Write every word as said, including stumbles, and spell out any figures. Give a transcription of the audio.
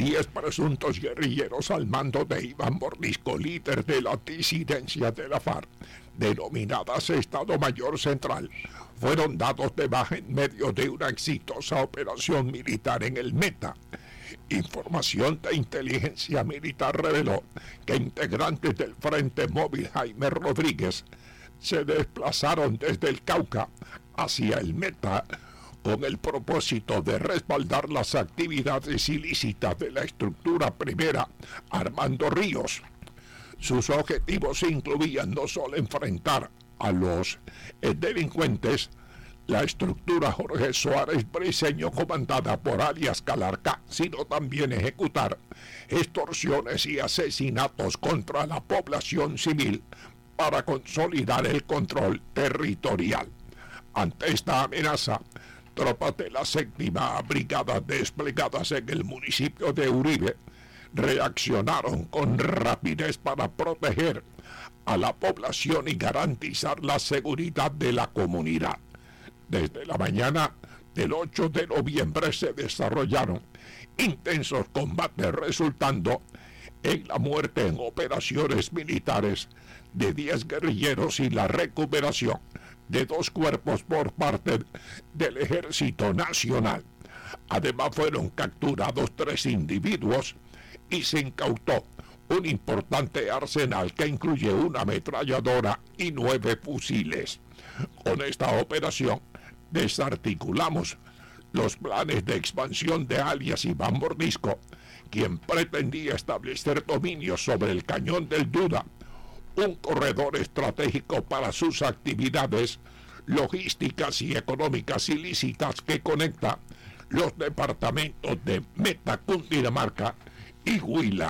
Diez presuntos guerrilleros al mando de Iván Mordisco, líder de la disidencia de la FARC, denominadas Estado Mayor Central, fueron dados de baja en medio de una exitosa operación militar en el Meta. Información de inteligencia militar reveló que integrantes del Frente Móvil Jaime Rodríguez se desplazaron desde el Cauca hacia el Meta con el propósito de respaldar las actividades ilícitas de la estructura primera Armando Ríos. Sus objetivos incluían no solo enfrentar a los eh, delincuentes, la estructura Jorge Suárez Briceño comandada por alias Calarcá, sino también ejecutar extorsiones y asesinatos contra la población civil para consolidar el control territorial. Ante esta amenaza, tropas de la séptima brigada desplegadas en el municipio de Uribe reaccionaron con rapidez para proteger a la población y garantizar la seguridad de la comunidad. Desde la mañana del ocho de noviembre se desarrollaron intensos combates resultando en la muerte en operaciones militares de diez guerrilleros y la recuperación de dos cuerpos por parte del Ejército Nacional. Además fueron capturados tres individuos y se incautó un importante arsenal que incluye una ametralladora y nueve fusiles. Con esta operación desarticulamos los planes de expansión de alias Iván Mordisco, quien pretendía establecer dominio sobre el Cañón del Duda, un corredor estratégico para sus actividades logísticas y económicas ilícitas que conecta los departamentos de Meta, Cundinamarca y Huila.